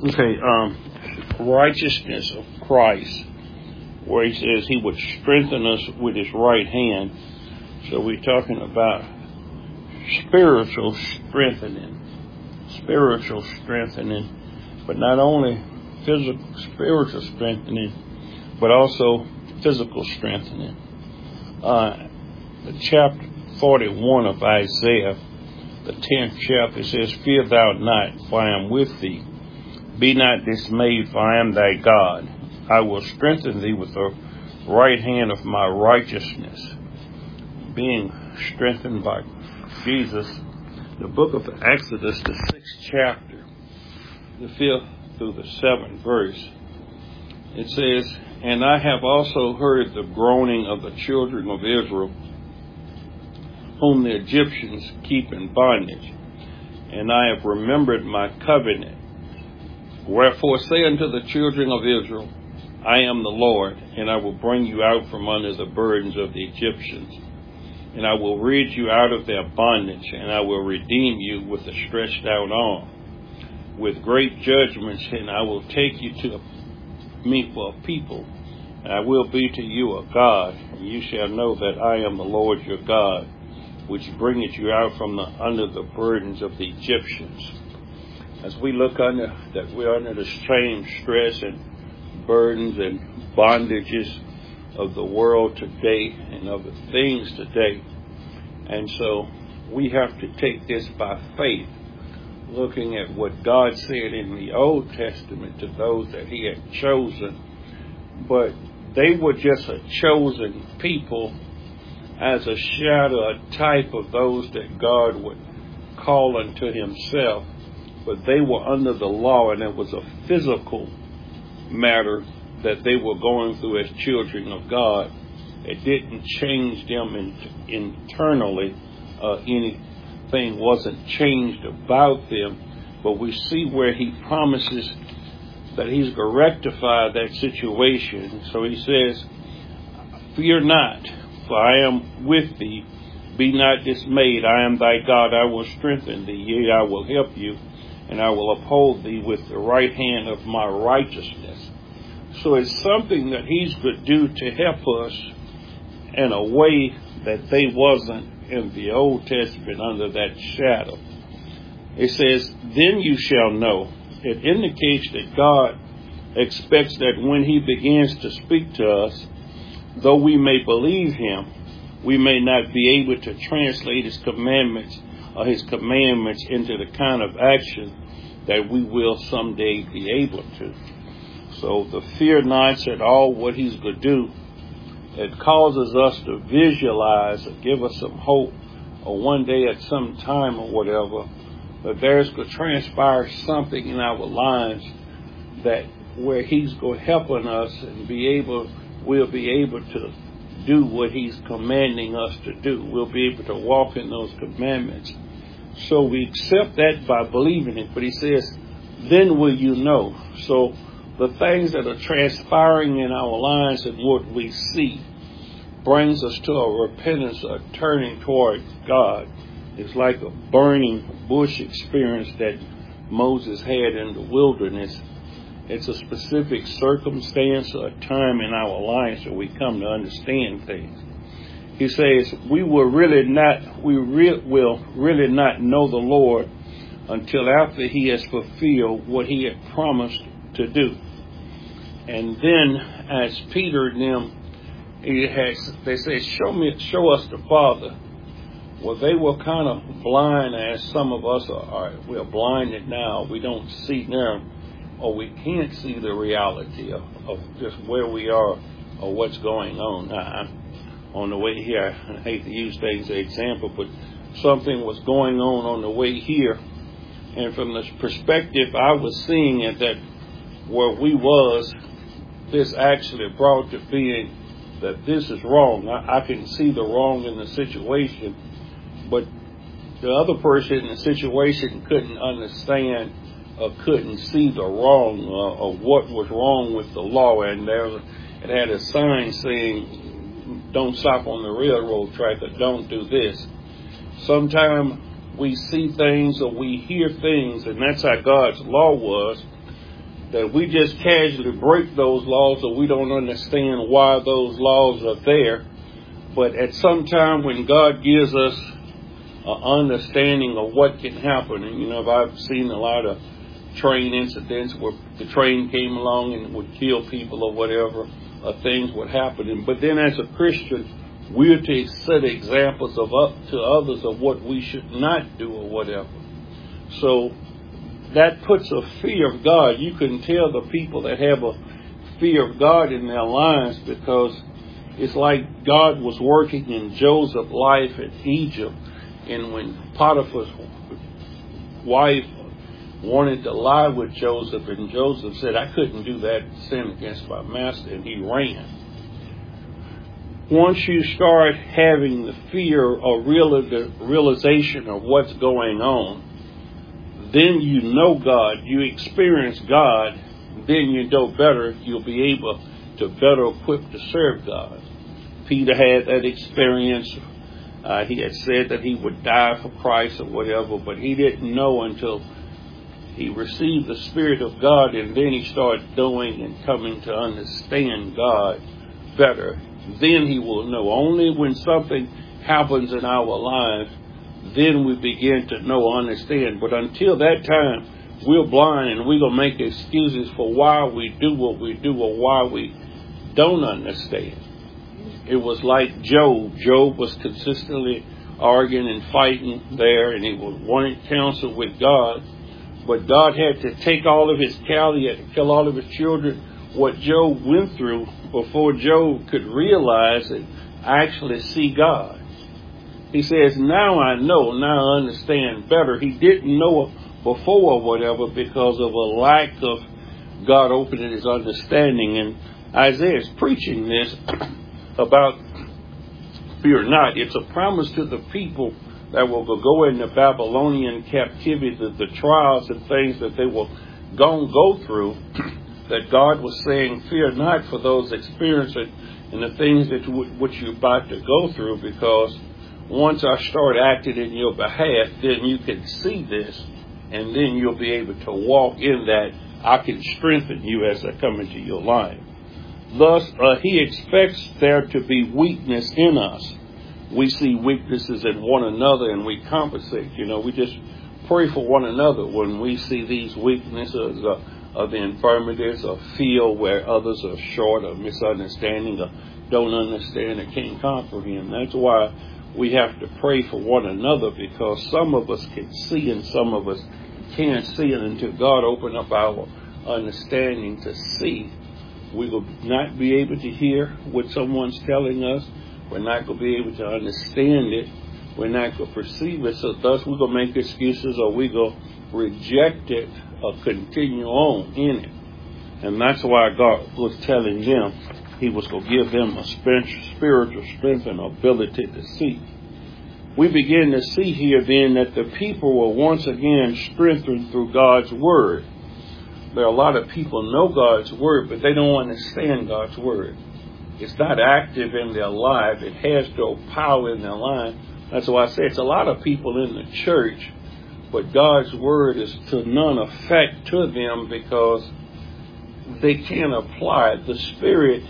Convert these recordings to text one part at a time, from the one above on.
Okay, righteousness of Christ, where he says he would strengthen us with his right hand. So we're talking about spiritual strengthening, but not only spiritual strengthening, but also physical strengthening. The chapter 41 of Isaiah, the 10th chapter, says, "Fear thou not, for I am with thee. Be not dismayed, for I am thy God. I will strengthen thee with the right hand of my righteousness." Being strengthened by Jesus. The book of Exodus, the 6th chapter, the 5th through the 7th verse, it says, "And I have also heard the groaning of the children of Israel, whom the Egyptians keep in bondage, and I have remembered my covenant. Wherefore say unto the children of Israel, I am the Lord, and I will bring you out from under the burdens of the Egyptians, and I will rid you out of their bondage, and I will redeem you with a stretched out arm, with great judgments, and I will take you to me for a people, and I will be to you a God, and you shall know that I am the Lord your God, which bringeth you out from under the burdens of the Egyptians." As we look we're under the same stress and burdens and bondages of the world today and of the things today. And so we have to take this by faith, looking at what God said in the Old Testament to those that he had chosen. But they were just a chosen people as a shadow, a type of those that God would call unto himself. But they were under the law, and it was a physical matter that they were going through as children of God. It didn't change them internally. Anything wasn't changed about them. But we see where he promises that he's going to rectify that situation. So he says, "Fear not, for I am with thee. Be not dismayed. I am thy God. I will strengthen thee. Yea, I will help you, and I will uphold thee with the right hand of my righteousness." So it's something that he's going to do to help us in a way that they wasn't in the Old Testament under that shadow. It says, "Then you shall know." It indicates that God expects that when he begins to speak to us, though we may believe him, we may not be able to translate his commandments into the kind of action that we will someday be able to. So the fear not at all what he's going to do. It causes us to visualize or give us some hope, or one day at some time or whatever, that there's going to transpire something in our lives that where he's going to help us and we'll be able to do what he's commanding us to do. We'll be able to walk in those commandments. So we accept that by believing it. But he says, "Then will you know." So the things that are transpiring in our lives and what we see brings us to a repentance, a turning toward God. It's like a burning bush experience that Moses had in the wilderness. It's a specific circumstance or a time in our lives that we come to understand things. He says, we will really not know the Lord until after he has fulfilled what he had promised to do. And then, as Peter and them, they say, show us the Father. Well, they were kind of blind, as some of us are. We're blinded now. We don't see now, or we can't see the reality of just where we are or what's going on. On the way here, I hate to use things as an example, but something was going on the way here. And from the perspective I was seeing it, that where we was, this actually brought to being that this is wrong. I can see the wrong in the situation, but the other person in the situation couldn't understand or couldn't see the wrong or what was wrong with the law. And it had a sign saying, "Don't stop on the railroad track," or "Don't do this." Sometimes we see things or we hear things, and that's how God's law was. that we just casually break those laws or we don't understand why those laws are there. But at some time when God gives us an understanding of what can happen, and I've seen a lot of train incidents where the train came along and would kill people or whatever, things would happen. But then as a Christian, we're to set examples to others of what we should not do or whatever. So that puts a fear of God. You can tell the people that have a fear of God in their lives, because it's like God was working in Joseph's life in Egypt. And when Potiphar's wife wanted to lie with Joseph, and Joseph said, I couldn't do that, sin against my master, and he ran. Once you start having the fear or the realization of what's going on, then you know God, you experience God, then you know better, you'll be able to better equip to serve God. Peter had that experience. He had said that he would die for Christ or whatever, but he didn't know until he received the Spirit of God, and then he started doing and coming to understand God better. Then he will know. Only when something happens in our lives, then we begin to know, understand. But until that time, we're blind, and we're going to make excuses for why we do what we do or why we don't understand. It was like Job. Job was consistently arguing and fighting there, and he wanted counsel with God. But God had to take all of his cattle, he had to kill all of his children. What Job went through before Job could realize and actually see God. He says, now I know, now I understand better. He didn't know before or whatever because of a lack of God opening his understanding. And Isaiah is preaching this about fear not. It's a promise to the people that will go into Babylonian captivity, the trials and things that they will go through, that God was saying, fear not for those experiencing and the things that which you're about to go through, because once I start acting in your behalf, then you can see this, and then you'll be able to walk in that. I can strengthen you as I come into your life. Thus, he expects there to be weakness in us. We see weaknesses in one another and we compensate. We just pray for one another when we see these weaknesses of the infirmities or feel where others are short or misunderstanding or don't understand or can't comprehend. That's why we have to pray for one another, because some of us can see and some of us can't see, and until God open up our understanding to see, we will not be able to hear what someone's telling us. We're not going to be able to understand it. We're not going to perceive it. So thus we're going to make excuses, or we're going to reject it or continue on in it. And that's why God was telling them he was going to give them a spiritual strength and ability to see. We begin to see here then that the people were once again strengthened through God's word. There are a lot of people know God's word, but they don't understand God's word. It's not active in their life. It has no power in their life. That's why I say it's a lot of people in the church, but God's word is to none effect to them because they can't apply it. The Spirit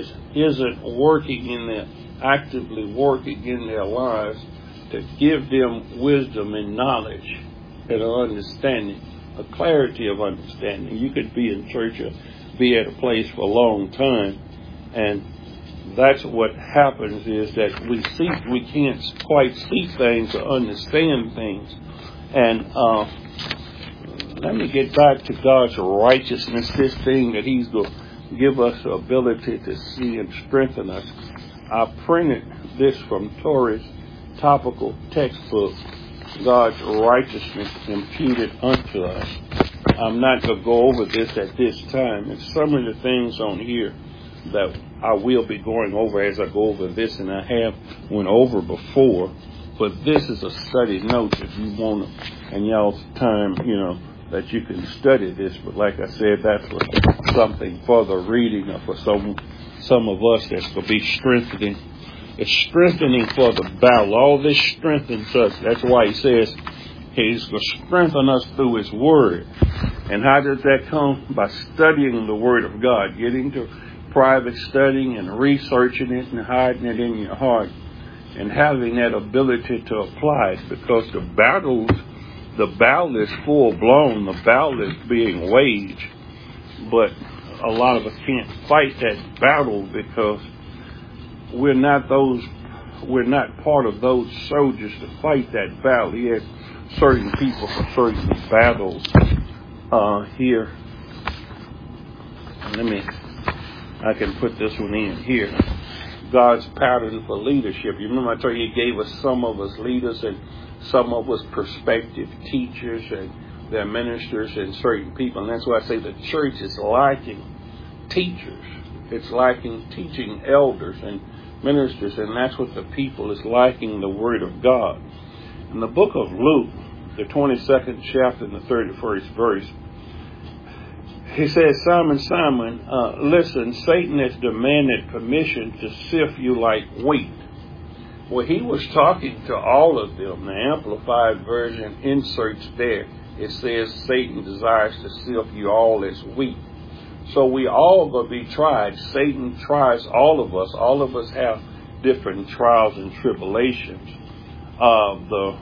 isn't working in them, actively working in their lives to give them wisdom and knowledge and understanding, a clarity of understanding. You could be in church or be at a place for a long time, and that's what happens is that we can't quite see things or understand things. And let me get back to God's righteousness, this thing that he's going to give us the ability to see and strengthen us. I printed this from Torah's topical textbook, God's righteousness imputed unto us. I'm not going to go over this at this time. And some of the things on here that I will be going over as I go over this, and I have went over before, but this is a study note if you want to, and y'all's time, that you can study this. But like I said, that's for something further reading, or for some of us that's going to be strengthening. It's strengthening for the battle. All this strengthens us. That's why he says he's going to strengthen us through his word. And how does that come? By studying the Word of God, getting to private studying and researching it and hiding it in your heart and having that ability to apply it, because the battle is full blown, the battle is being waged, but a lot of us can't fight that battle because we're not part of those soldiers to fight that battle. He has certain people for certain battles here. I can put this one in here. God's pattern for leadership. You remember I told you He gave us some of us leaders and some of us prospective teachers and their ministers and certain people. And that's why I say the church is lacking teachers. It's lacking teaching elders and ministers, and that's what the people is lacking, the Word of God. In the book of Luke, the 22nd chapter and the 31st verse, he says, Simon, Simon, listen, Satan has demanded permission to sift you like wheat. Well, he was talking to all of them. The Amplified Version inserts there. It says Satan desires to sift you all as wheat. So we all will be tried. Satan tries all of us. All of us have different trials and tribulations. The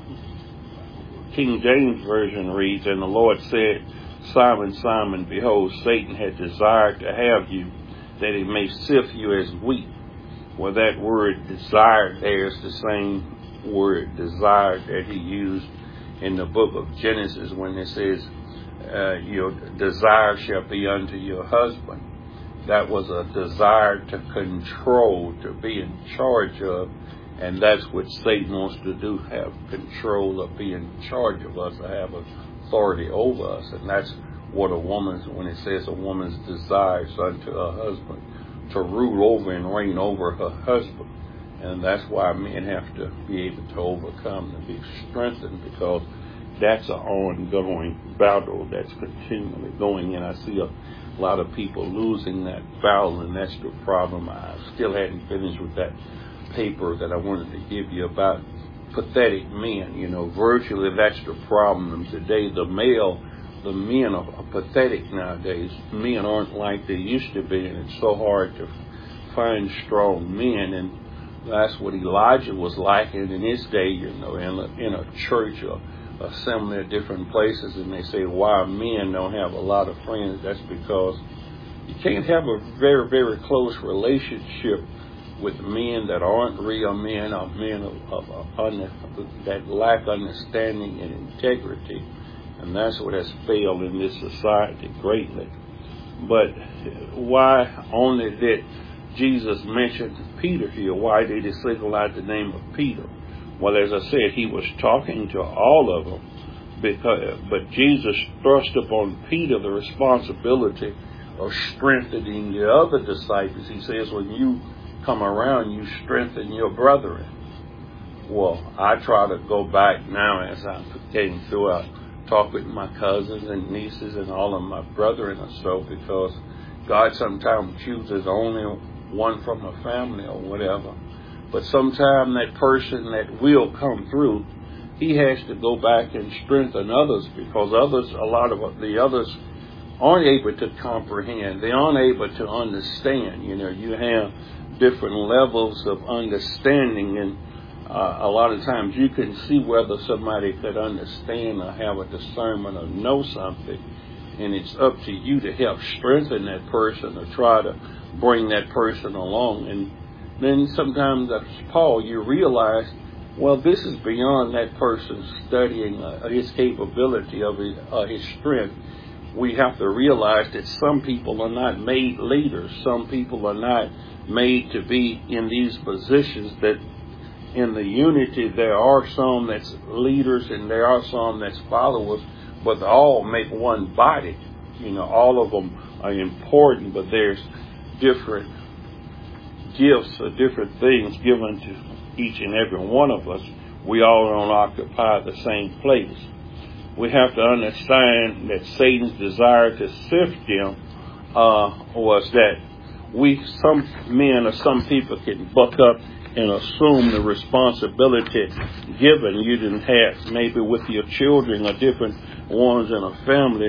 King James Version reads, and the Lord said, Simon, Simon, behold, Satan had desired to have you, that he may sift you as wheat. Well, that word desired there is the same word desired that he used in the book of Genesis when it says, your desire shall be unto your husband. That was a desire to control, to be in charge of, and that's what Satan wants to do, have control of, be in charge of us, to have authority over us. And that's what when it says a woman's desires unto her husband, to rule over and reign over her husband. And that's why men have to be able to overcome, to be strengthened, because that's an ongoing battle that's continually going. And I see a lot of people losing that battle, and that's the problem. I still hadn't finished with that paper that I wanted to give you about pathetic men. Virtually that's the problem today. The men are pathetic nowadays. Men aren't like they used to be, and it's so hard to find strong men. And that's what Elijah was like in his day, in a church or assembly at different places. And they say why men don't have a lot of friends. That's because you can't have a very, very close relationship with men that aren't real men, or men that lack understanding and integrity. And that's what has failed in this society greatly. But why only did Jesus mention Peter here? Why did he single out the name of Peter? Well, as I said, he was talking to all of them, but Jesus thrust upon Peter the responsibility of strengthening the other disciples. He says, when you come around, you strengthen your brethren. Well, I try to go back now as I'm getting through. I talk with my cousins and nieces and all of my brethren or so, because God sometimes chooses only one from a family or whatever. But sometimes that person that will come through, he has to go back and strengthen others, because a lot of the others aren't able to comprehend. They aren't able to understand. You have different levels of understanding, and a lot of times you can see whether somebody could understand or have a discernment or know something, and it's up to you to help strengthen that person or try to bring that person along. And then sometimes, as Paul, you realize, well, this is beyond that person's studying his capability of his strength. We have to realize that some people are not made leaders. Some people are not made to be in these positions. That in the unity, there are some that's leaders and there are some that's followers, but they all make one body. All of them are important, but there's different gifts or different things given to each and every one of us. We all don't occupy the same place. We have to understand that Satan's desire to sift them was that some men or some people can buck up and assume the responsibility given you didn't have maybe with your children or different ones in a family.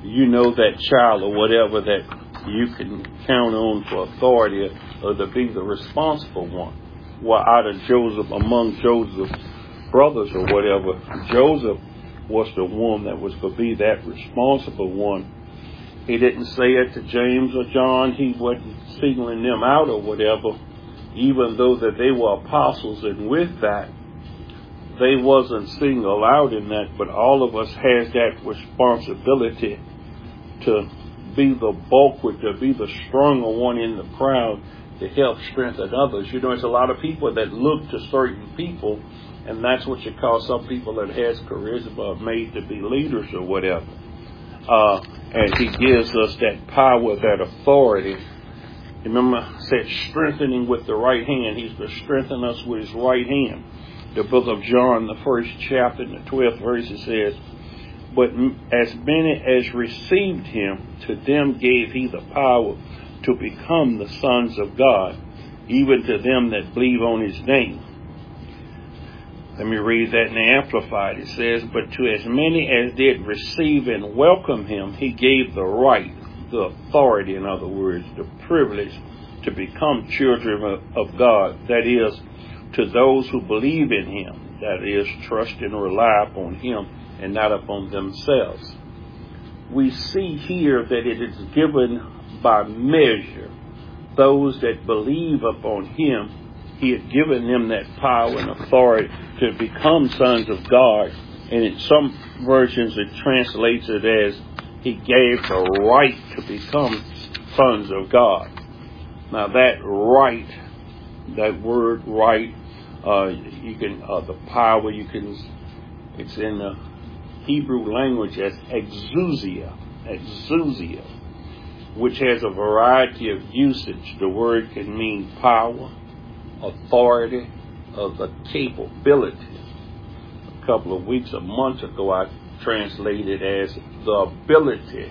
you know that child or whatever that you can count on for authority or to be the responsible one. Well, out of Joseph, among Joseph's brothers or whatever, Joseph was the one that was going to be that responsible one. He didn't say it to James or John. He wasn't singling them out or whatever, even though that they were apostles, and with that, they wasn't singled out in that, but all of us has that responsibility to be the bulwark, to be the stronger one in the crowd, to help strengthen others. You know, it's a lot of people that look to certain people, and that's what you call some people that has charisma made to be leaders or whatever. And he gives us that power, that authority. Remember, I said strengthening with the right hand. He's going to strengthen us with his right hand. The book of John, the 1st chapter, and the 12th verse, it says, "But as many as received him, to them gave he the power to become the sons of God, even to them that believe on his name." Let me read that in the Amplified. It says, "But to as many as did receive and welcome him, he gave the right," the authority, in other words, the privilege to become children of God. That is, to those who believe in him. That is, trust and rely upon him and not upon themselves. We see here that it is given by measure. Those that believe upon him, he had given them that power and authority to become sons of God. And in some versions it translates it as he gave the right to become sons of God. Now that right, that word right, you can, the power, you can, it's in the Hebrew language as exousia, which has a variety of usage. The word can mean power, authority, the capability. A couple of weeks, a month ago, I translated as the ability,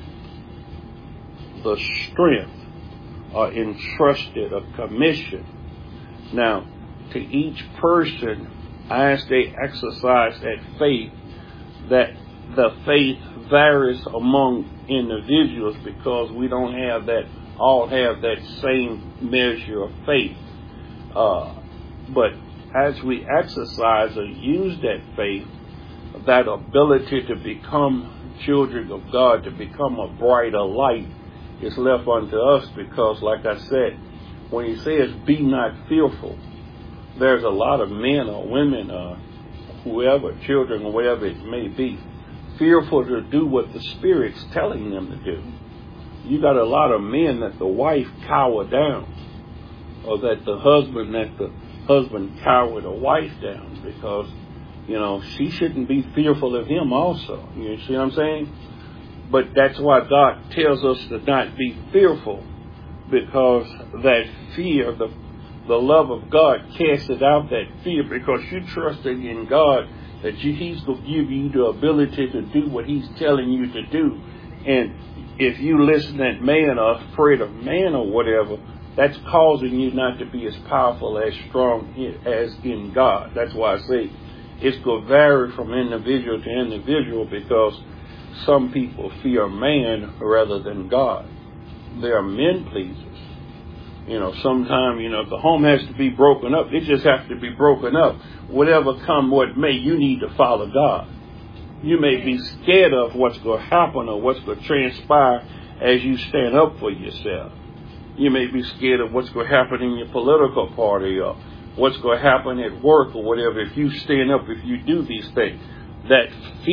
the strength, entrusted, a commission. Now, to each person, as they exercise that faith, that the faith varies among individuals because we don't have that, all have that same measure of faith. But as we exercise or use that faith, that ability to become children of God, to become a brighter light, is left unto us because, like I said, when he says, "Be not fearful," there's a lot of men or women or whoever, children or whatever it may be, fearful to do what the Spirit's telling them to do. You got a lot of men that the wife cower down, or that the husband cower the wife down because, you know, she shouldn't be fearful of him also. You see what I'm saying? But that's why God tells us to not be fearful, because that fear, the love of God casts out that fear, because you're trusting in God that he's going to give you the ability to do what he's telling you to do. And if you listen to man or afraid of man or whatever, that's causing you not to be as powerful, as strong as in God. That's why I say it's going to vary from individual to individual, because some people fear man rather than God. They are men pleasers. You know, sometimes, you know, if the home has to be broken up, it just has to be broken up. Whatever come what may, you need to follow God. You may be scared of what's going to happen or what's going to transpire as you stand up for yourself. You may be scared of what's going to happen in your political party or what's going to happen at work or whatever. If you stand up, if you do these things, that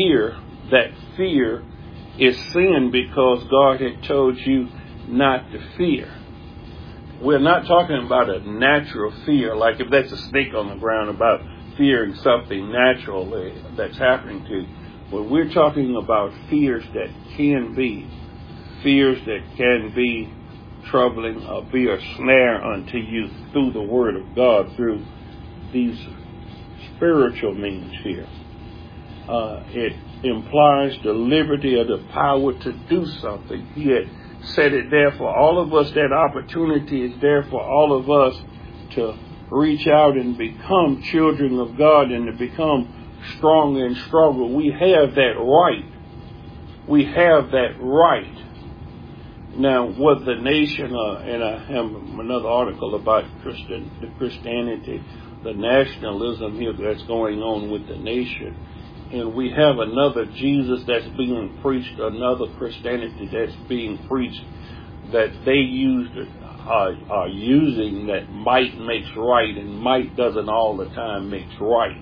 fear is sin, because God had told you not to fear. We're not talking about a natural fear, like if that's a snake on the ground, about fearing something natural that's happening to you. But we're talking about fears that can be troubling or be a snare unto you through the Word of God, through these spiritual means here. It implies the liberty or the power to do something. He had said it there for all of us. That opportunity is there for all of us to reach out and become children of God and to become stronger and stronger. We have that right. We have that right. Now, what the nation, and I have another article about the Christianity, the nationalism here that's going on with the nation. And we have another Jesus that's being preached, another Christianity that's being preached, that they are using that might makes right, and might doesn't all the time makes right.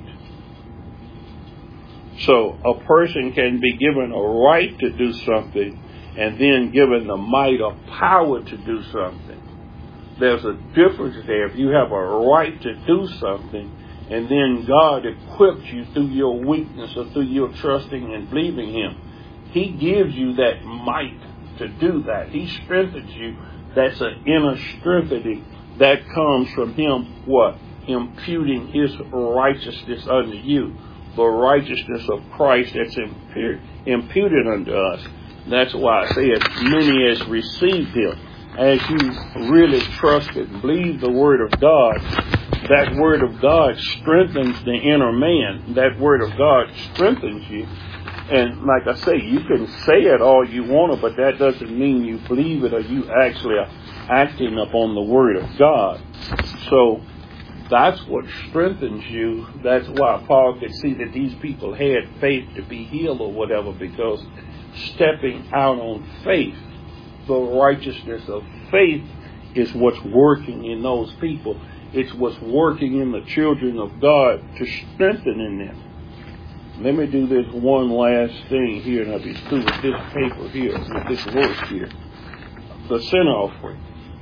So a person can be given a right to do something and then given the might or power to do something. There's a difference there. If you have a right to do something and then God equips you through your weakness or through your trusting and believing Him, He gives you that might to do that. He strengthens you. That's an inner strengthening that comes from Him, what? Imputing His righteousness unto you. The righteousness of Christ that's imputed unto us. That's why I say as many as received Him. As you really trust and believe the Word of God, that Word of God strengthens the inner man. That Word of God strengthens you. And like I say, you can say it all you want to, but that doesn't mean you believe it or you actually are acting upon the Word of God. So that's what strengthens you. That's why Paul could see that these people had faith to be healed or whatever, because stepping out on faith, the righteousness of faith is what's working in those people. It's what's working in the children of God to strengthen in them. Let me do this one last thing here, and I'll be through with this paper here, with this verse here. The sin offering.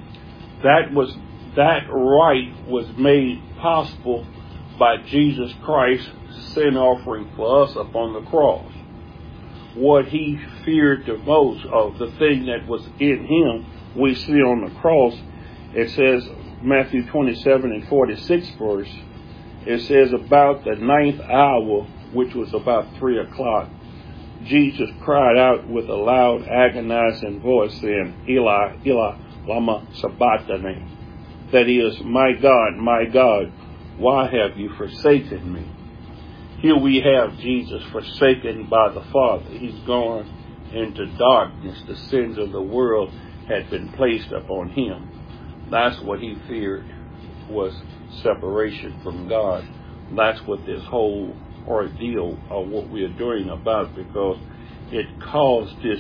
That right was made possible by Jesus Christ's sin offering for us upon the cross. What He feared the most, of the thing that was in Him, we see on the cross. It says, Matthew 27 and 46 verse, it says, about the 9th hour, which was about 3 o'clock, Jesus cried out with a loud, agonizing voice, saying, Eli, Eli, lama sabachthani. That is, my God, why have you forsaken me? Here we have Jesus forsaken by the Father. He's gone into darkness. The sins of the world had been placed upon Him. That's what He feared, was separation from God. That's what this whole ordeal of what we are doing about, because it caused this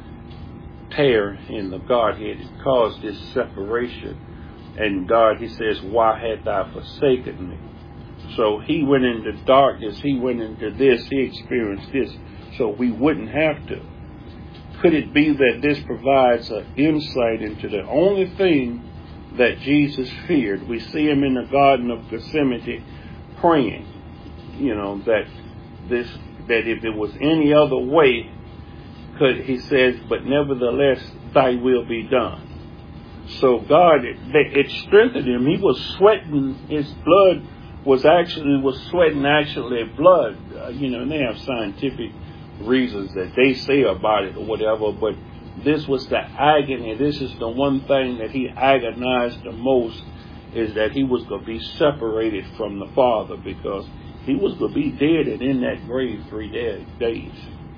tear in the Godhead. It caused this separation. And God, He says, why hast thou forsaken me? So He went into darkness. He went into this. He experienced this. So we wouldn't have to. Could it be that this provides an insight into the only thing that Jesus feared? We see Him in the Garden of Gethsemane praying, that if it was any other way, He says, but nevertheless, thy will be done. So God, it strengthened Him. He was sweating. His blood was sweating blood. And they have scientific reasons that they say about it or whatever, but this was the agony. This is the one thing that He agonized the most, is that He was going to be separated from the Father, because He was going to be dead and in that grave 3 days.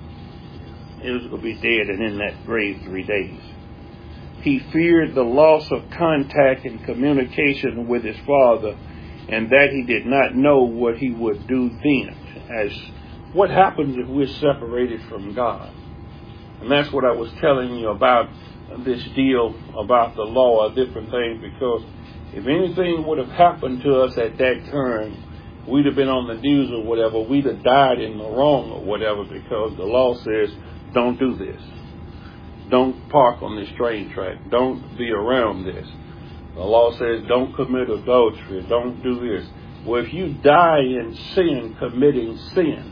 He was going to be dead and in that grave 3 days. He feared the loss of contact and communication with His Father, and that He did not know what He would do then. As what happens if we're separated from God? And that's what I was telling you about this deal about the law or different things, because if anything would have happened to us at that time, we'd have been on the news or whatever, we'd have died in the wrong or whatever, because the law says, don't do this. Don't park on this train track. Don't be around this. The law says don't commit adultery. Don't do this. Well, if you die in sin, committing sin.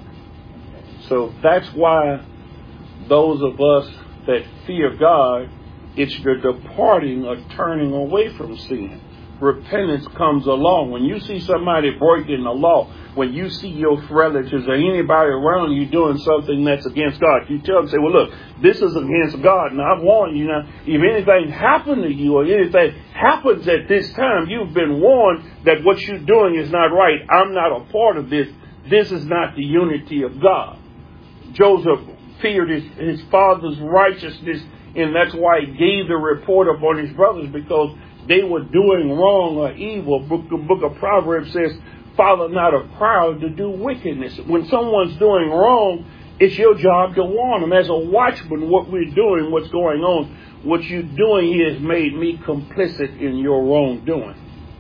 So that's why those of us that fear God, it's the departing or turning away from sin. Repentance comes along. When you see somebody breaking the law, when you see your relatives or anybody around you doing something that's against God, you tell them, say, well, look, this is against God. And I warn you now, if anything happened to you or anything happens at this time, you've been warned that what you're doing is not right. I'm not a part of this. This is not the unity of God. Joseph feared his father's righteousness, and that's why he gave the report upon his brothers, because they were doing wrong or evil. Book of Proverbs says, follow not a crowd to do wickedness. When someone's doing wrong, it's your job to warn them. As a watchman, what we're doing, what's going on, what you're doing here has made me complicit in your wrongdoing.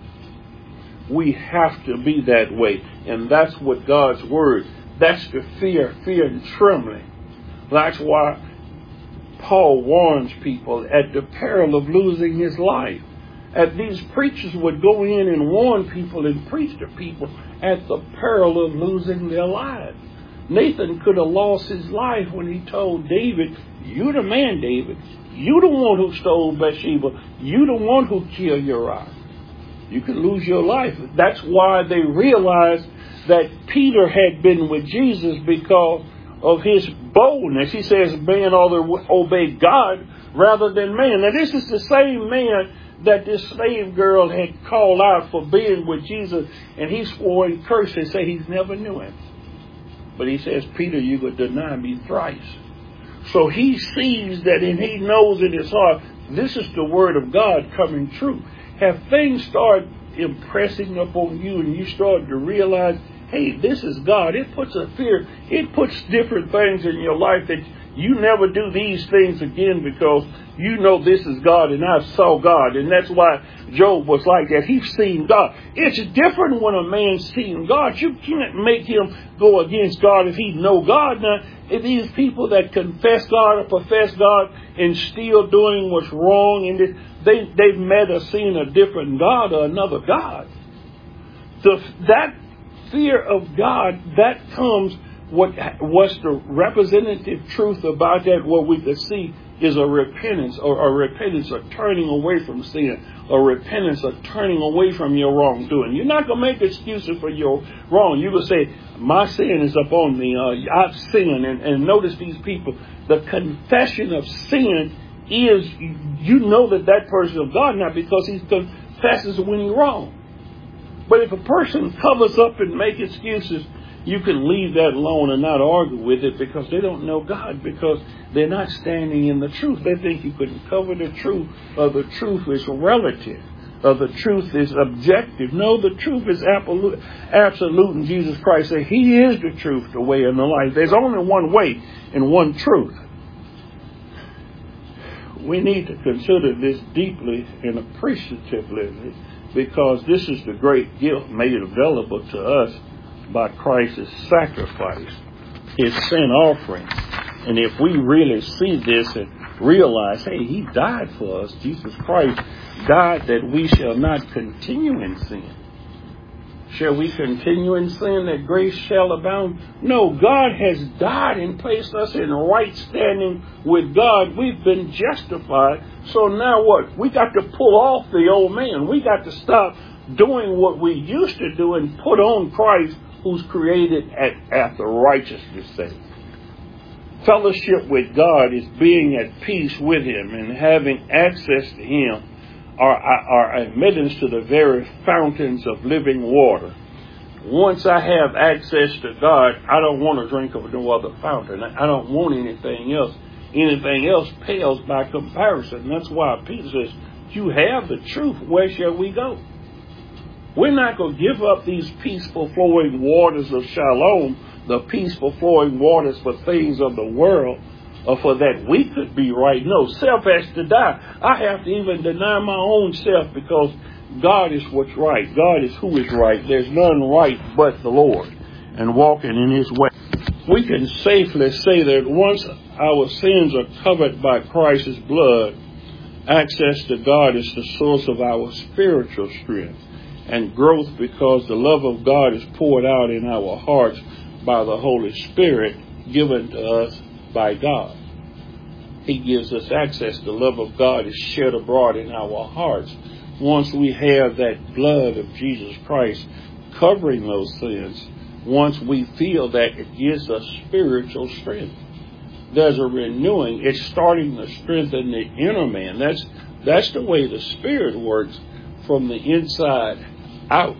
We have to be that way. And that's what God's word, that's the fear and trembling. That's why Paul warns people at the peril of losing his life. As these preachers would go in and warn people and preach to people at the peril of losing their lives. Nathan could have lost his life when he told David, you the man, David. You the one who stole Bathsheba. You the one who killed Uriah. You could lose your life. That's why they realized that Peter had been with Jesus because of his boldness. He says man ought to obey God rather than man. Now this is the same man that this slave girl had called out for being with Jesus, and he swore and cursed and said he's never knew him. But he says, Peter, you could deny me thrice. So he sees that, and he knows in his heart, this is the word of God coming true. Have things start impressing upon you and you start to realize, hey, this is God. It puts a fear. It puts different things in your life that you never do these things again because you know this is God and I saw God. And that's why Job was like that. He's seen God. It's different when a man's seen God. You can't make him go against God if he know God. Now, if these people that confess God or profess God and still doing what's wrong, and they've met or seen a different God or another God. That fear of God, that comes, what's the representative truth about that, what we could see is a repentance, or a repentance of turning away from sin, a repentance of turning away from your wrongdoing. You're not going to make excuses for your wrong. You will say, my sin is upon me. I've sinned. And notice these people, the confession of sin is, you know that person of God now because he confesses when he's wrong. But if a person covers up and makes excuses, you can leave that alone and not argue with it because they don't know God, because they're not standing in the truth. They think you can cover the truth, or the truth is relative, or the truth is objective. No, the truth is absolute, and Jesus Christ said he is the truth, the way, and the life. There's only one way and one truth. We need to consider this deeply and appreciatively, because this is the great gift made available to us by Christ's sacrifice, his sin offering. And if we really see this and realize, hey, he died for us, Jesus Christ died that we shall not continue in sin. Shall we continue in sin that grace shall abound? No, God has died and placed us in right standing with God. We've been justified. So now what? We got to pull off the old man. We got to stop doing what we used to do and put on Christ, who's created after righteousness' sake. Fellowship with God is being at peace with him and having access to him, our admittance to the very fountains of living water. Once I have access to God, I don't want to drink of no other fountain. I don't want anything else. Anything else pales by comparison. That's why Peter says, you have the truth. Where shall we go? We're not going to give up these peaceful flowing waters of Shalom, the peaceful flowing waters for things of the world, or for that we could be right. No, self has to die. I have to even deny my own self because God is what's right. God is who is right. There's none right but the Lord, and walking in his way. We can safely say that once our sins are covered by Christ's blood, access to God is the source of our spiritual strength and growth, because the love of God is poured out in our hearts by the Holy Spirit given to us by God. He gives us access. The love of God is shed abroad in our hearts. Once we have that blood of Jesus Christ covering those sins, once we feel that, it gives us spiritual strength. There's a renewing. It's starting to strengthen the inner man. That's the way the Spirit works, from the inside out.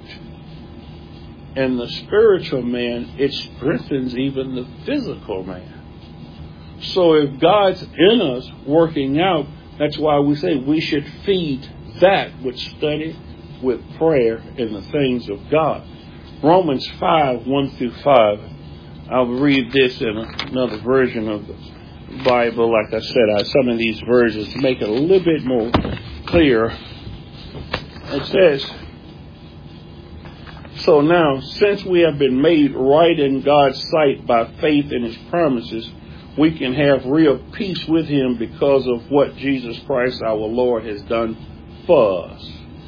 And the spiritual man, it strengthens even the physical man. So if God's in us working out, that's why we say we should feed that with study, with prayer, and the things of God. Romans 5:1-5. I'll read this in another version of the Bible. Like I said, some of these versions to make it a little bit more clear. It says, "So now, since we have been made right in God's sight by faith in His promises, we can have real peace with Him because of what Jesus Christ our Lord has done for us.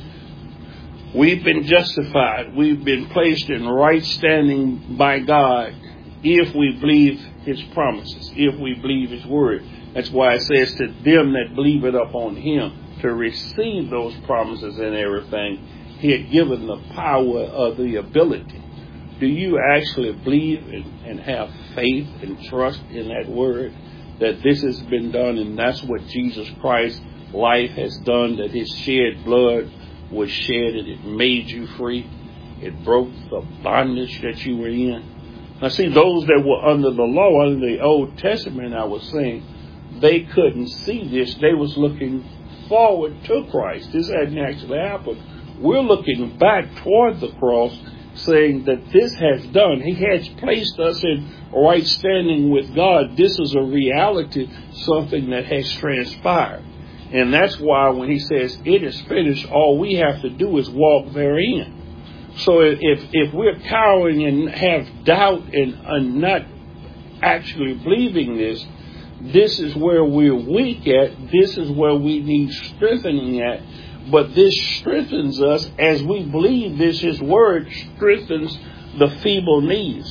We've been justified. We've been placed in right standing by God if we believe His promises, if we believe His word. That's why it says to them that believe it upon Him to receive those promises and everything. He had given the power of the ability. Do you actually believe and have faith and trust in that word that this has been done, and that's what Jesus Christ's life has done, that His shed blood was shed and it made you free? It broke the bondage that you were in. Now see, those that were under the law, under the Old Testament, I was saying, they couldn't see this. They was looking forward to Christ. This hadn't actually happened. We're looking back toward the cross, saying that this has done. He has placed us in right standing with God. This is a reality, something that has transpired. And that's why when He says it is finished, all we have to do is walk therein. So if we're cowering and have doubt and not actually believing this is where we're weak at. This is where we need strengthening at. But this strengthens us as we believe this. His word strengthens the feeble knees.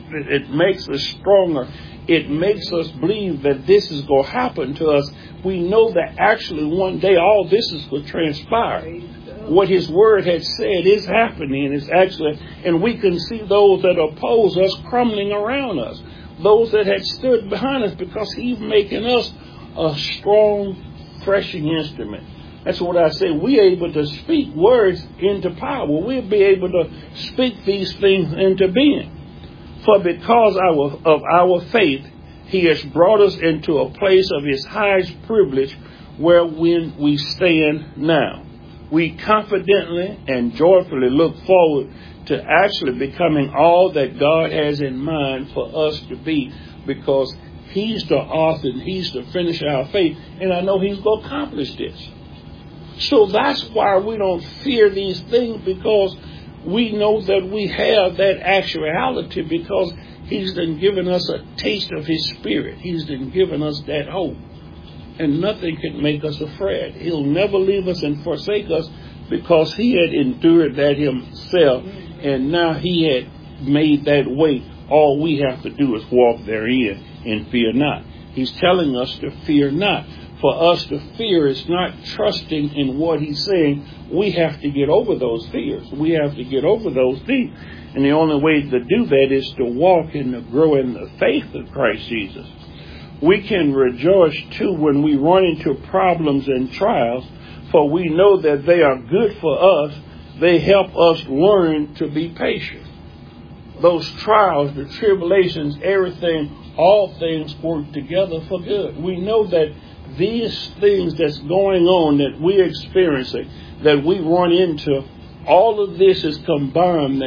It makes us stronger. It makes us believe that this is going to happen to us. We know that actually one day all this is going to transpire. What His word had said is happening. It's actually, and we can see those that oppose us crumbling around us. Those that had stood behind us, because He's making us a strong, threshing instrument. That's what I say. We're able to speak words into power. We'll be able to speak these things into being. For because of our faith, He has brought us into a place of His highest privilege wherein we stand now. We confidently and joyfully look forward to actually becoming all that God has in mind for us to be, because He's the author and He's the finisher of our faith, and I know He's going to accomplish this. So that's why we don't fear these things, because we know that we have that actuality, because He's then given us a taste of His Spirit. He's then given us that hope. And nothing can make us afraid. He'll never leave us and forsake us, because He had endured that Himself, and now He had made that way. All we have to do is walk therein and fear not. He's telling us to fear not. For us to fear is not trusting in what He's saying. We have to get over those fears. We have to get over those things. And the only way to do that is to walk and to grow in the faith of Christ Jesus. We can rejoice too when we run into problems and trials, for we know that they are good for us. They help us learn to be patient. Those trials, the tribulations, everything, all things work together for good. We know that these things that's going on, that we're experiencing, that we run into, all of this is combined,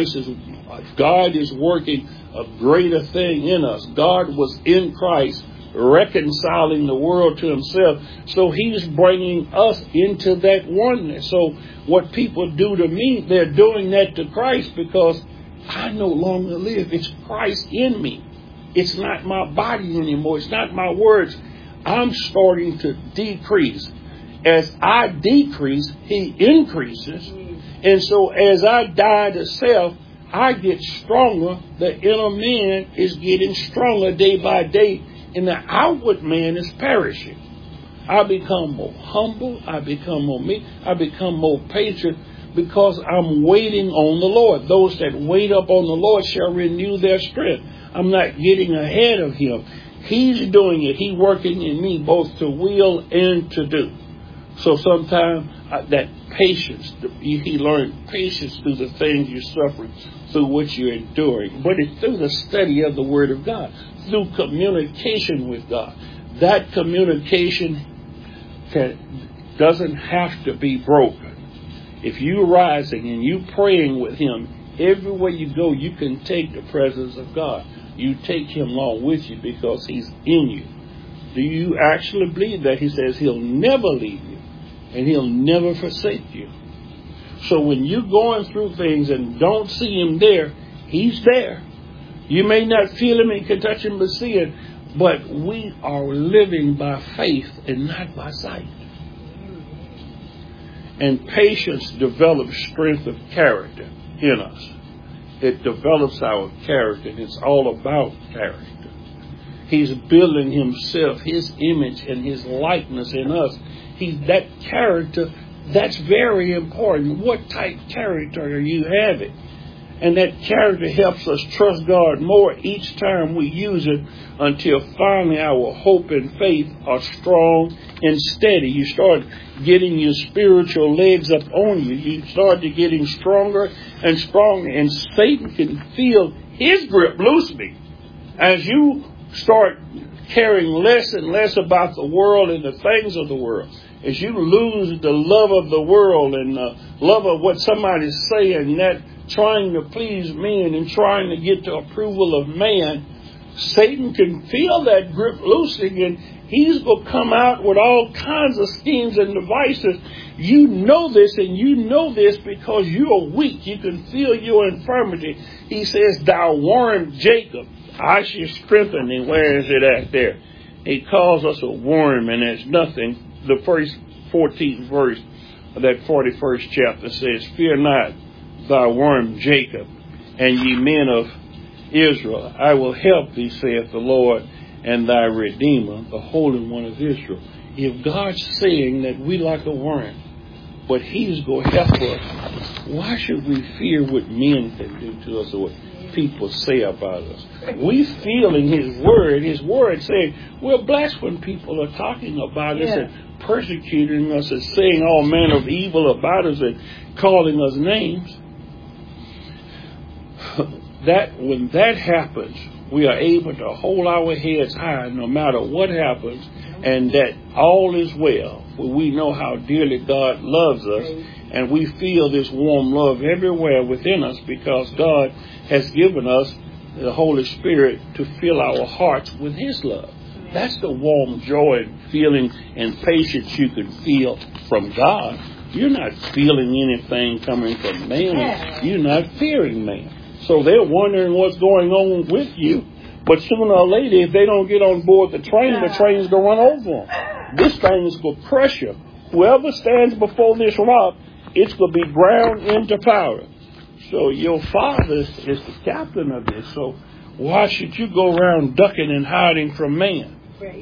that God is working a greater thing in us. God was in Christ reconciling the world to Himself. So He's bringing us into that oneness. So what people do to me, they're doing that to Christ, because I no longer live. It's Christ in me. It's not my body anymore. It's not my words. I'm starting to decrease. As I decrease, He increases. And so as I die to self, I get stronger. The inner man is getting stronger day by day, and the outward man is perishing. I become more humble. I become more meek. I become more patient, because I'm waiting on the Lord. Those that wait up on the Lord shall renew their strength. I'm not getting ahead of Him. He's doing it. He's working in me both to will and to do. So sometimes that patience, He learned patience through the things you're suffering, through what you're enduring. But it's through the study of the Word of God, through communication with God. That communication doesn't have to be broken. If you're rising and you praying with Him, everywhere you go, you can take the presence of God. You take Him along with you because He's in you. Do you actually believe that? He says He'll never leave you and He'll never forsake you. So when you're going through things and don't see Him there, He's there. You may not feel Him and can touch Him but see it, but we are living by faith and not by sight. And patience develops strength of character in us. It develops our character. It's all about character. He's building Himself, His image and His likeness in us. That character, that's very important. What type of character are you having? And that character helps us trust God more each time we use it until finally our hope and faith are strong and steady. You start getting your spiritual legs up on you. You start to getting stronger and stronger. And Satan can feel his grip loosening as you start caring less and less about the world and the things of the world. As you lose the love of the world and the love of what somebody's saying, that trying to please men and trying to get the approval of man, Satan can feel that grip loosening, and he's going to come out with all kinds of schemes and devices. You know this, and you know this because you are weak. You can feel your infirmity. He says, thou worm Jacob, I shall strengthen thee. Where is it at there? He calls us a worm, and it's nothing. The first 14th verse of that 41st chapter says, fear not, thy worm Jacob, and ye men of Israel, I will help thee, saith the Lord, and thy Redeemer, the Holy One of Israel. If God's saying that we like a worm, but He's going to help us, why should we fear what men can do to us or what people say about us? We feel in His Word saying we're blessed when people are talking about us and persecuting us and saying all manner of evil about us and calling us names. When that happens, we are able to hold our heads high no matter what happens, and that all is well. For we know how dearly God loves us, and we feel this warm love everywhere within us because God has given us the Holy Spirit to fill our hearts with His love. That's the warm joy and feeling and patience you can feel from God. You're not feeling anything coming from man. You're not fearing man. So they're wondering what's going on with you. But sooner or later, if they don't get on board the train's going to run over them. This thing is going to crush you. Whoever stands before this rock, it's going to be ground into powder. So your Father is the captain of this. So why should you go around ducking and hiding from man?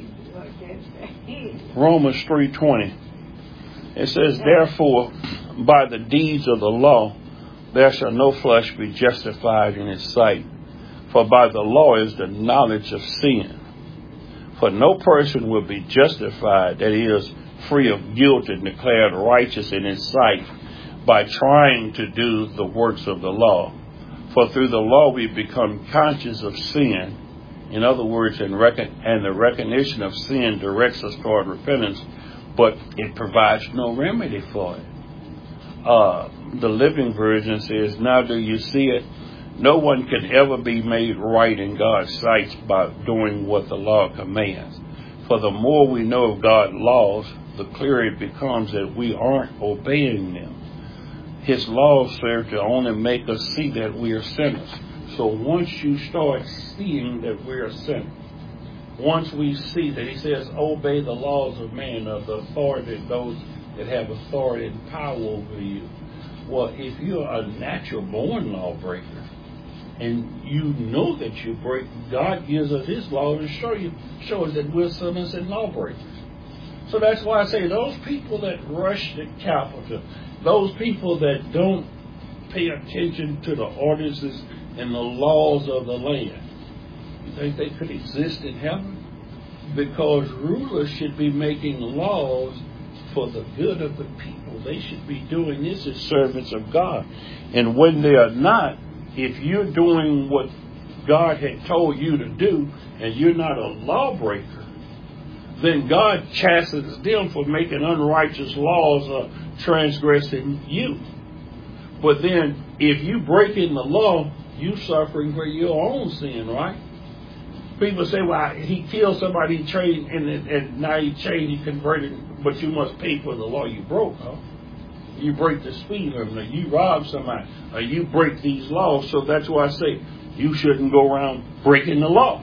Romans 3:20. It says, therefore, by the deeds of the law, there shall no flesh be justified in His sight. For by the law is the knowledge of sin. For no person will be justified, that is, free of guilt and declared righteous in His sight, by trying to do the works of the law. For through the law we become conscious of sin. In other words, and the recognition of sin directs us toward repentance, but it provides no remedy for it. The Living Version says, now do you see it? No one can ever be made right in God's sight by doing what the law commands. For the more we know of God's laws, the clearer it becomes that we aren't obeying them. His laws serve to only make us see that we are sinners. So once you start seeing that we're a sinner, once we see that He says, obey the laws of man, of the authority, those that have authority and power over you. Well, if you're a natural born lawbreaker, and you know that you break, God gives us His law to show us that we're sinners and lawbreakers. So that's why I say those people that rush the Capitol, those people that don't pay attention to the ordinances and the laws of the land, you think they could exist in heaven? Because rulers should be making laws for the good of the people. They should be doing this as servants of God. And when they are not, if you're doing what God had told you to do, and you're not a lawbreaker, then God chastens them for making unrighteous laws or transgressing you. But then, if you breaking the law, you suffering for your own sin, right? People say, well, he killed somebody, he changed, and now he changed, he converted, but you must pay for the law you broke, huh? You break the speed limit, or you rob somebody, or you break these laws. So that's why I say you shouldn't go around breaking the law.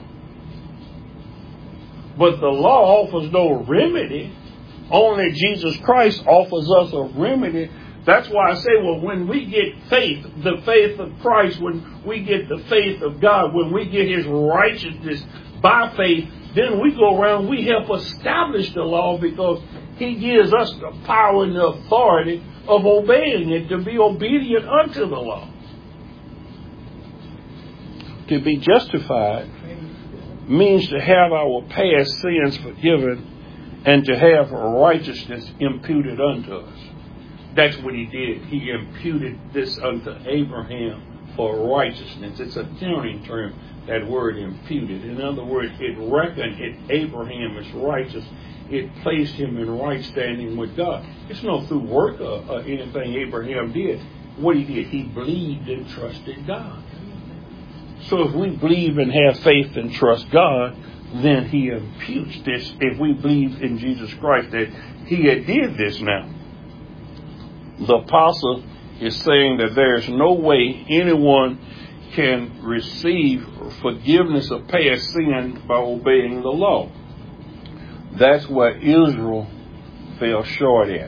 But the law offers no remedy. Only Jesus Christ offers us a remedy. That's why I say, well, when we get faith, the faith of Christ, when we get the faith of God, when we get His righteousness by faith, then we go around, we help establish the law because He gives us the power and the authority of obeying it, to be obedient unto the law. To be justified means to have our past sins forgiven and to have righteousness imputed unto us. That's what He did. He imputed this unto Abraham for righteousness. It's a accounting term, that word imputed. In other words, it reckoned Abraham as righteous. It placed him in right standing with God. It's not through work or anything Abraham did. What he did, he believed and trusted God. So if we believe and have faith and trust God, then He imputes this. If we believe in Jesus Christ that He had did this now. The apostle is saying that there is no way anyone can receive forgiveness of past sin by obeying the law. That's where Israel fell short at.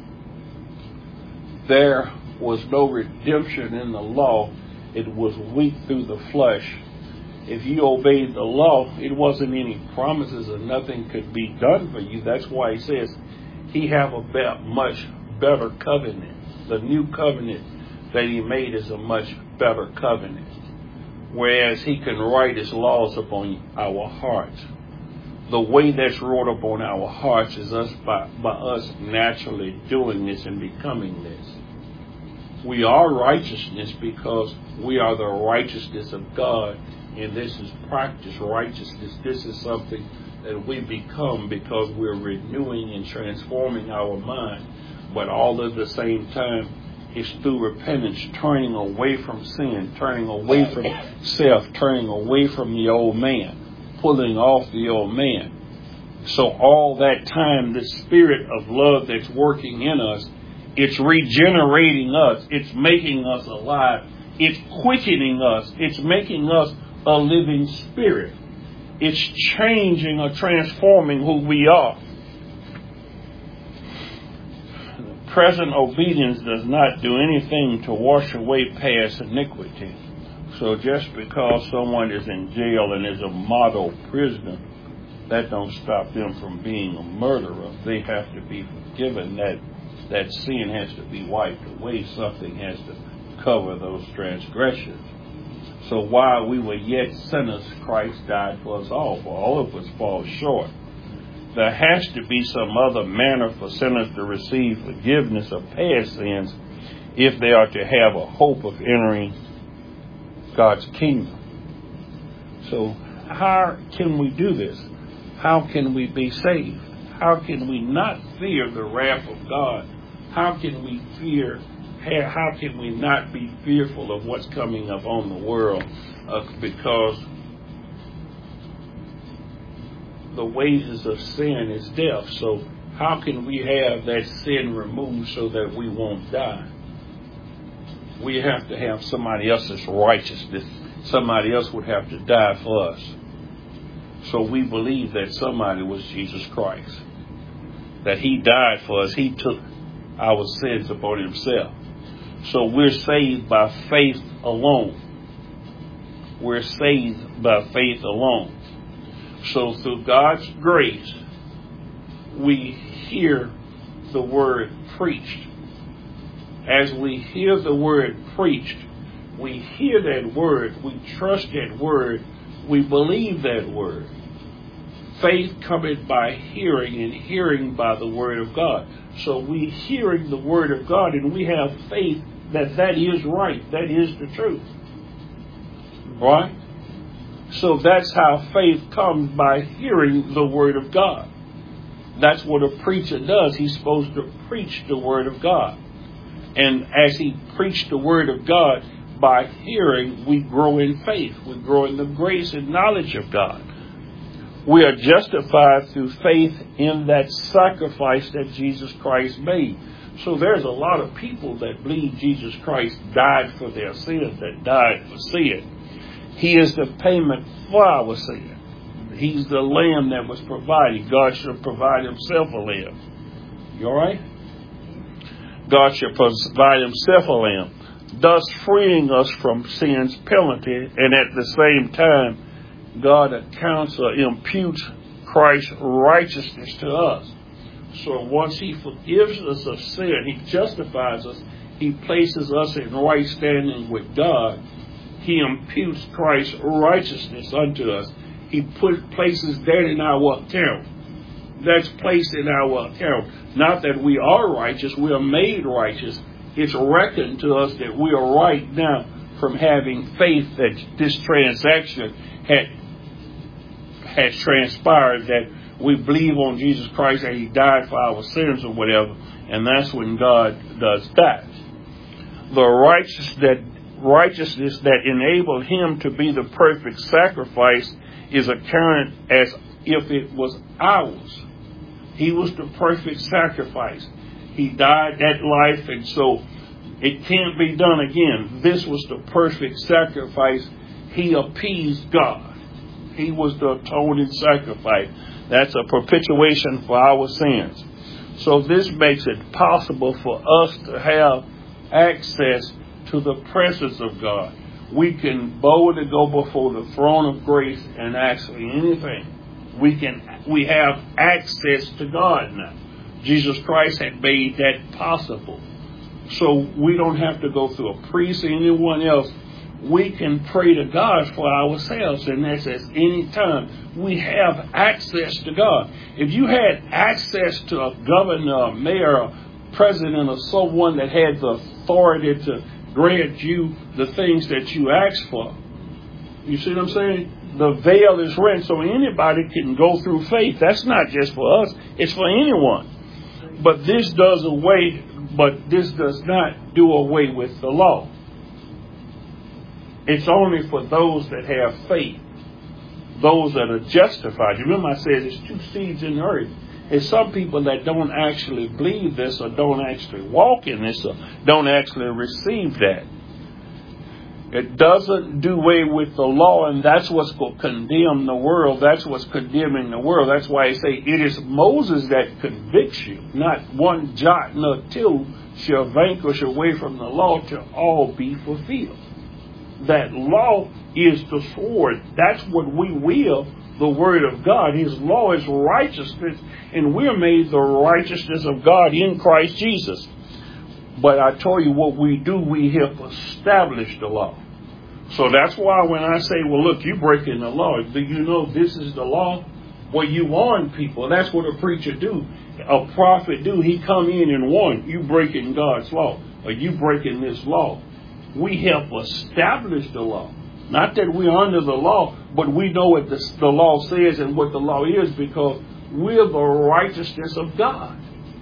There was no redemption in the law. It was weak through the flesh. If you obeyed the law, it wasn't any promises or nothing could be done for you. That's why He says He have a much better covenant. The new covenant that He made is a much better covenant. Whereas He can write His laws upon our hearts. The way that's wrote upon our hearts is by us naturally doing this and becoming this. We are righteousness because we are the righteousness of God, and this is practice righteousness. This is something that we become because we're renewing and transforming our mind. But all at the same time, it's through repentance, turning away from sin, turning away from self, turning away from the old man, pulling off the old man. So all that time, the spirit of love that's working in us, it's regenerating us. It's making us alive. It's quickening us. It's making us a living spirit. It's changing or transforming who we are. Present obedience does not do anything to wash away past iniquity. So just because someone is in jail and is a model prisoner, that don't stop them from being a murderer. They have to be forgiven. That sin has to be wiped away. Something has to cover those transgressions. So while we were yet sinners, Christ died for us all. For all of us fall short. There has to be some other manner for sinners to receive forgiveness of past sins if they are to have a hope of entering God's kingdom. So how can we do this? How can we be saved? How can we not fear the wrath of God? How can we not be fearful of what's coming up on the world? Because the wages of sin is death. So how can we have that sin removed so that we won't die? We have to have somebody else's righteousness. Somebody else would have to die for us. So we believe that somebody was Jesus Christ. That He died for us. He took our sins upon Himself. So we're saved by faith alone. We're saved by faith alone. So through God's grace, we hear the word preached. As we hear the word preached, we hear that word, we trust that word, we believe that word. Faith cometh by hearing, and hearing by the word of God. So we hearing the word of God, and we have faith that is right, that is the truth. Right? So that's how faith comes, by hearing the Word of God. That's what a preacher does. He's supposed to preach the Word of God. And as he preached the Word of God, by hearing, we grow in faith. We grow in the grace and knowledge of God. We are justified through faith in that sacrifice that Jesus Christ made. So there's a lot of people that believe Jesus Christ died for their sins, that died for sin. He is the payment for our sin. He's the lamb that was provided. God should provide himself a lamb. You all right? God should provide himself a lamb, thus freeing us from sin's penalty, and at the same time, God accounts or imputes Christ's righteousness to us. So once he forgives us of sin, he justifies us, he places us in right standing with God, he imputes Christ's righteousness unto us. He places that in our account. That's placed in our account. Not that we are righteous, we are made righteous. It's reckoned to us that we are right now from having faith that this transaction has transpired, that we believe on Jesus Christ, that he died for our sins or whatever, and that's when God does that. The righteousness that enabled him to be the perfect sacrifice is accounted as if it was ours. He was the perfect sacrifice. He died that life, and so it can't be done again. This was the perfect sacrifice. He appeased God. He was the atoning sacrifice. That's a propitiation for our sins. So this makes it possible for us to have access to the presence of God. We can boldly go before the throne of grace and ask for anything. We have access to God now. Jesus Christ had made that possible. So we don't have to go through a priest or anyone else. We can pray to God for ourselves, and that's at any time. We have access to God. If you had access to a governor, a mayor, a president, or someone that had the authority to grant you the things that you ask for, you see what I'm saying? The veil is rent, so anybody can go through faith. That's not just for us, it's for anyone. But this does not do away with the law. It's only for those that have faith, those that are justified. You remember I said there's two seeds in the earth. There's some people that don't actually believe this, or don't actually walk in this, or don't actually receive that. It doesn't do away with the law, and that's what's going to condemn the world. That's what's condemning the world. That's why I say it is Moses that convicts you. Not one jot nor tittle shall vanquish away from the law till all be fulfilled. That law is the sword. That's what we wield, the Word of God. His law is righteousness, and we're made the righteousness of God in Christ Jesus. But I told you what we do, we help establish the law. So that's why when I say, well, look, you're breaking the law. Do you know this is the law? Well, you warn people. That's what a preacher do. A prophet do. He come in and warn, you breaking God's law, or you breaking this law. We help establish the law. Not that we're under the law, but we know what the law says and what the law is, because we're the righteousness of God.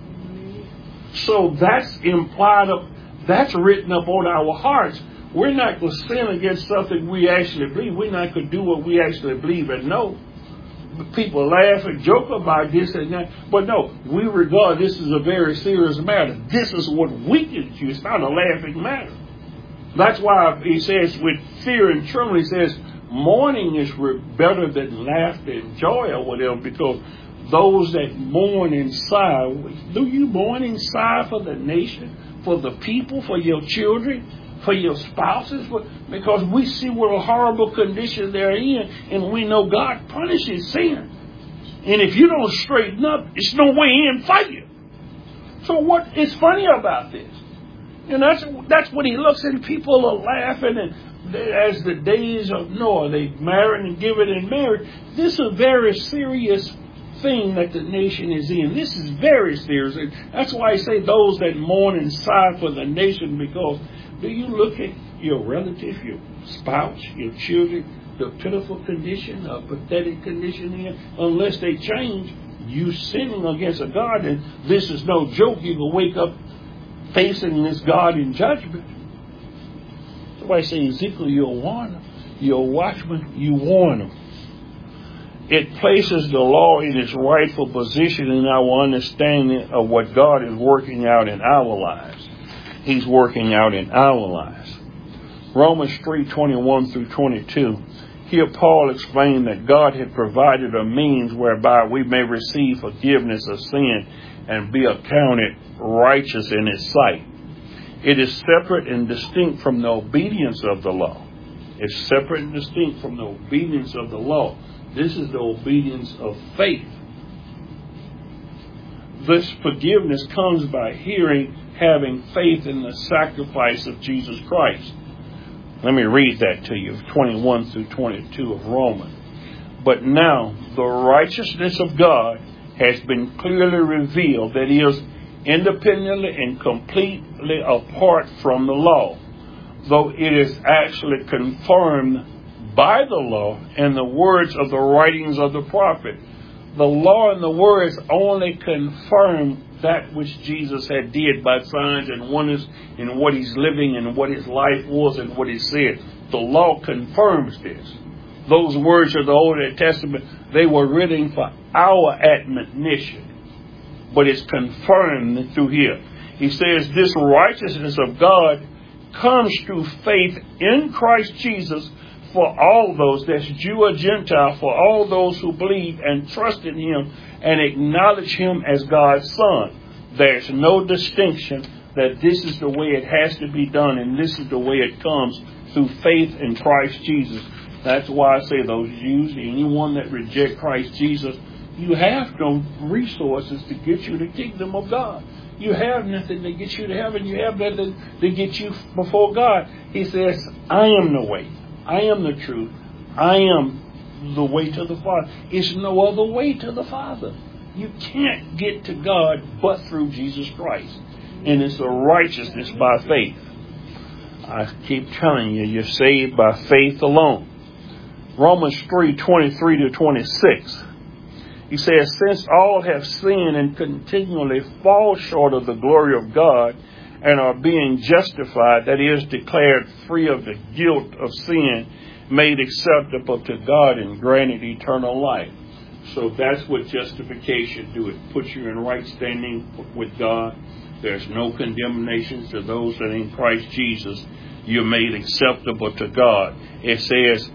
So that's implied that's written up on our hearts. We're not going to sin against something we actually believe. We're not going to do what we actually believe and know. People laugh and joke about this and that. But no, we regard this as a very serious matter. This is what weakens you. It's not a laughing matter. That's why he says with fear and trembling, he says mourning is better than laughter and joy or whatever, because those that mourn and sigh, do you mourn and sigh for the nation, for the people, for your children, for your spouses? Because we see what a horrible condition they're in, and we know God punishes sin. And if you don't straighten up, it's no way in for you. So what is funny about this? And that's what he looks at. People are laughing, and as the days of Noah, they married and given and married. This is a very serious thing that the nation is in. This is very serious. And that's why I say those that mourn and sigh for the nation, because do you look at your relative, your spouse, your children? the pitiful condition, a pathetic condition in, unless they change, you sinning against a God, and this is no joke. You will wake up facing this God in judgment. Somebody say, Ezekiel, you'll warn them. You're a watchman, you warn them. It places the law in its rightful position in our understanding of what God is working out in our lives. He's working out in our lives. Romans 3:21 through 22. Here Paul explained that God had provided a means whereby we may receive forgiveness of sin and be accounted righteous in His sight. It is separate and distinct from the obedience of the law. It's separate and distinct from the obedience of the law. This is the obedience of faith. This forgiveness comes by hearing, having faith in the sacrifice of Jesus Christ. Let me read that to you, 21 through 22 of Romans. But now the righteousness of God has been clearly revealed, that is, independently and completely apart from the law, though it is actually confirmed by the law and the words of the writings of the prophet. The law and the words only confirm that which Jesus had did by signs and wonders in what He's living and what His life was and what He said. The law confirms this. Those words of the Old Testament, they were written for our admonition, but it's confirmed through here. He says this righteousness of God comes through faith in Christ Jesus for all those, that's Jew or Gentile, for all those who believe and trust in Him and acknowledge Him as God's Son. There's no distinction that this is the way it has to be done and this is the way it comes through faith in Christ Jesus. That's why I say those Jews, anyone that reject Christ Jesus, you have no resources to get you the kingdom of God. You have nothing to get you to heaven. You have nothing to get you before God. He says, I am the way. I am the truth. I am the way to the Father. It's no other way to the Father. You can't get to God but through Jesus Christ. And it's the righteousness by faith. I keep telling you, you're saved by faith alone. Romans 3:23 to 26. He says, since all have sinned and continually fall short of the glory of God and are being justified, that is, declared free of the guilt of sin, made acceptable to God and granted eternal life. So that's what justification do. It puts you in right standing with God. There's no condemnation to those that are in Christ Jesus. You're made acceptable to God. It says,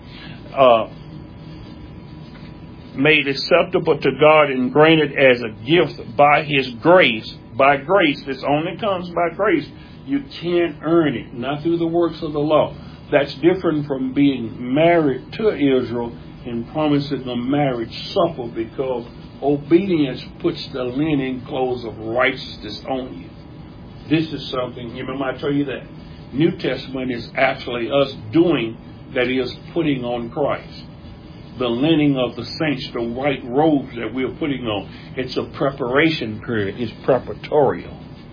made acceptable to God and granted as a gift by His grace. By grace. This only comes by grace. You can't earn it, not through the works of the law. That's different from being married to Israel and promising a marriage supper, because obedience puts the linen clothes of righteousness on you. This is something, you remember I told you that New Testament is actually us doing, that is, putting on Christ. The linen of the saints, the white robes that we're putting on. It's a preparation period. It's preparatorial.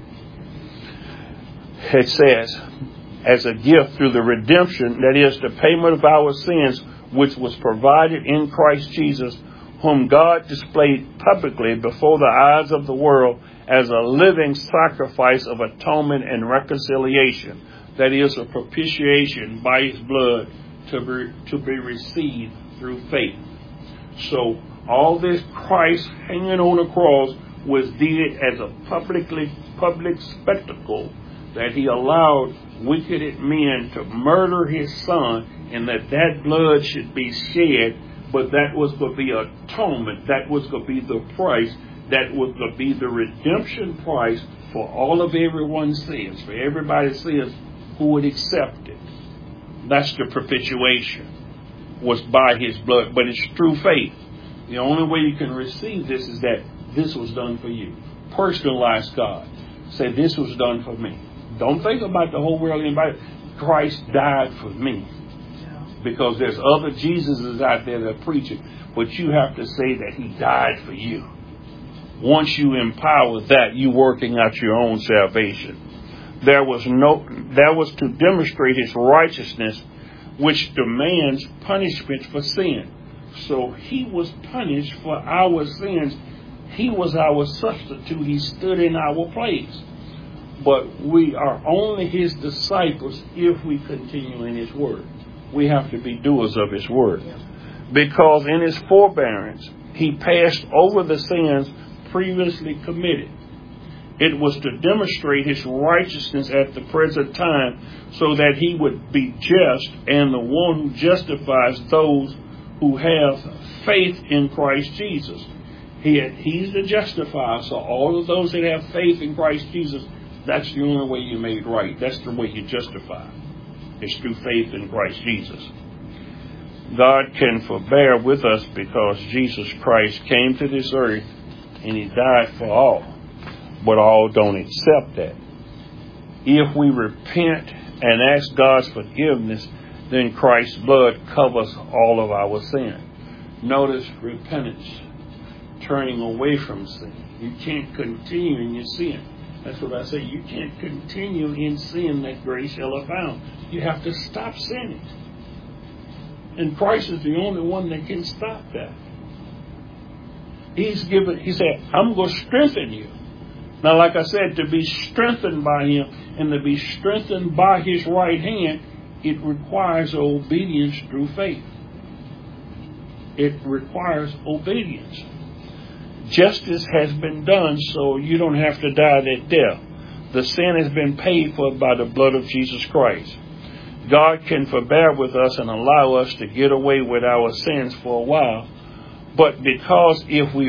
It says, as a gift through the redemption, that is, the payment of our sins, which was provided in Christ Jesus, whom God displayed publicly before the eyes of the world as a living sacrifice of atonement and reconciliation. That is, a propitiation by His blood to be received through faith. So all this Christ hanging on the cross was did as a public spectacle, that He allowed wicked men to murder His Son, and that blood should be shed, but that was going to be atonement. That was going to be the price. That was going to be the redemption price for all of everyone's sins, for everybody's sins who would accept it. That's the propitiation, was by His blood, but it's through faith. The only way you can receive this is that this was done for you. Personalize God. Say, this was done for me. Don't think about the whole world. Christ died for me. Because there's other Jesuses out there that are preaching, but you have to say that He died for you. Once you empower that, you're working out your own salvation. There was to demonstrate His righteousness which demands punishment for sin. So he was punished for our sins. He was our substitute. He stood in our place. But we are only his disciples if we continue in his word. We have to be doers of his word. Because in his forbearance, he passed over the sins previously committed. It was to demonstrate his righteousness at the present time, so that he would be just and the one who justifies those who have faith in Christ Jesus. He's the justifier. So all of those that have faith in Christ Jesus, that's the only way you're made right. That's the way you're justified. It's through faith in Christ Jesus. God can forbear with us because Jesus Christ came to this earth and he died for all. But all don't accept that. If we repent and ask God's forgiveness, then Christ's blood covers all of our sin. Notice repentance, turning away from sin. You can't continue in your sin. That's what I say. You can't continue in sin that grace shall abound. You have to stop sinning. And Christ is the only one that can stop that. He said, I'm going to strengthen you. Now, like I said, to be strengthened by him and to be strengthened by his right hand, it requires obedience through faith. It requires obedience. Justice has been done, so you don't have to die that death. The sin has been paid for by the blood of Jesus Christ. God can forbear with us and allow us to get away with our sins for a while. But because if we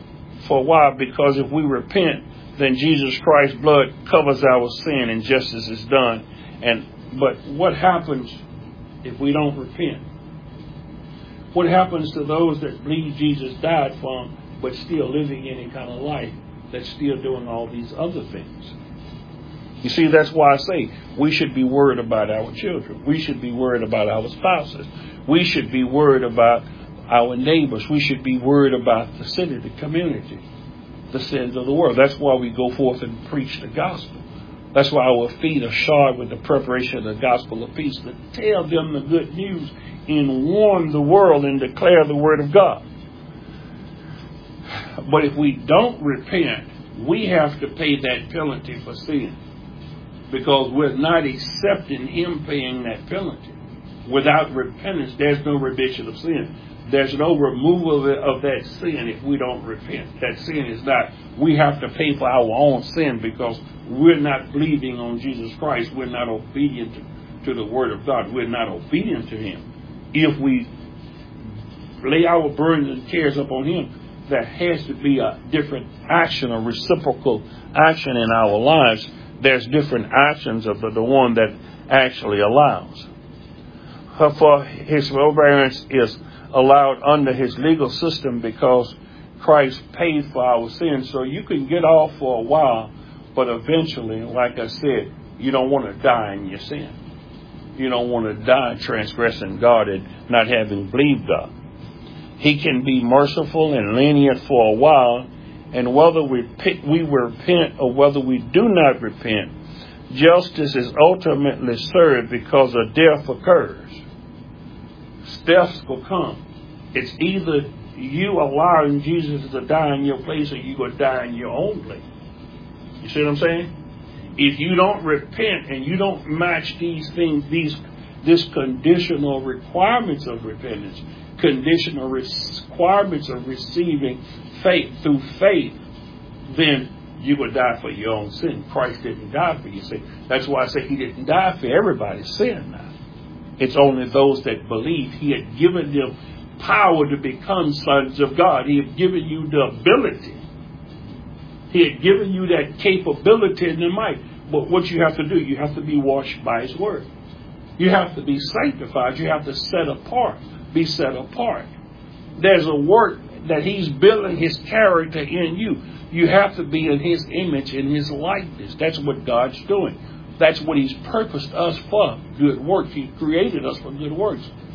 repent, then Jesus Christ's blood covers our sin and justice is done. But what happens if we don't repent? What happens to those that believe Jesus died for them, but still living any kind of life, that's still doing all these other things? You see, that's why I say we should be worried about our children. We should be worried about our spouses. We should be worried about our neighbors. We should be worried about the city, the community, the sins of the world. That's why we go forth and preach the gospel. That's why our feet are shod with the preparation of the gospel of peace, to tell them the good news and warn the world and declare the word of God. But if we don't repent, we have to pay that penalty for sin, because we're not accepting him paying that penalty. Without repentance, there's no remission of sin. There's no removal of that sin if we don't repent. That sin is not, we have to pay for our own sin because we're not believing on Jesus Christ. We're not obedient to the word of God. We're not obedient to him. If we lay our burdens and cares upon him, there has to be a different action, a reciprocal action in our lives. There's different actions of the one that actually allows. For his forbearance is allowed under his legal system because Christ paid for our sins. So you can get off for a while, but eventually, like I said, you don't want to die in your sin. You don't want to die transgressing God and not having believed God. He can be merciful and lenient for a while, and whether we repent or whether we do not repent, justice is ultimately served because a death occurs. Death will come. It's either you allowing Jesus to die in your place or you're going to die in your own place. You see what I'm saying? If you don't repent and you don't match these things, this conditional requirements of repentance, conditional requirements of receiving faith through faith, then you would die for your own sin. Christ didn't die for your sin. That's why I say he didn't die for everybody's sin now. It's only those that believe. He had given them power to become sons of God. He had given you the ability. He had given you that capability and the might. But what you have to do, you have to be washed by his word. You have to be sanctified. You have to set apart. Be set apart. There's a work that he's building his character in you. You have to be in his image, in his likeness. That's what God's doing. That's what he's purposed us for, good works. He created us for good works.